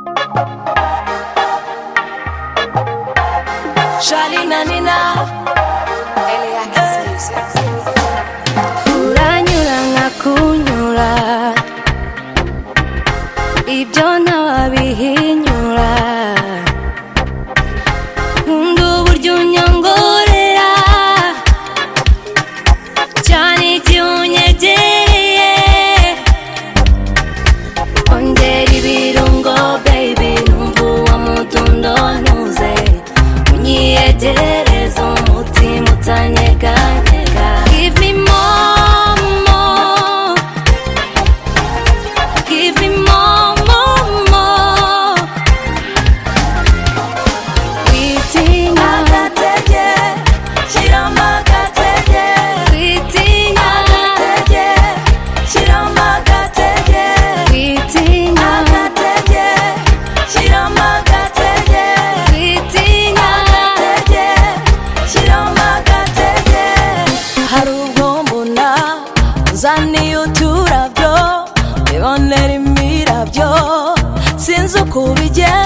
Shalina Nina Elia Kizzy uranyura nkakunyura ibyo ntawabihinyura nkunda uburyo unyongorera cyane igihe unyegereye ongera ibirungo baby numva uwo mudundo ntuze unyiyegereza umutima utanyeganyega give me more, more. Give me more, more, more. Witinya agatege shirama agatege witinya agatege shirama agatege witinya agatege shirama agatege witinya agatege shirama agatege hari ubwo mbona uzaniye uturabyo ibonera imirabyo sinzi uko ubigenda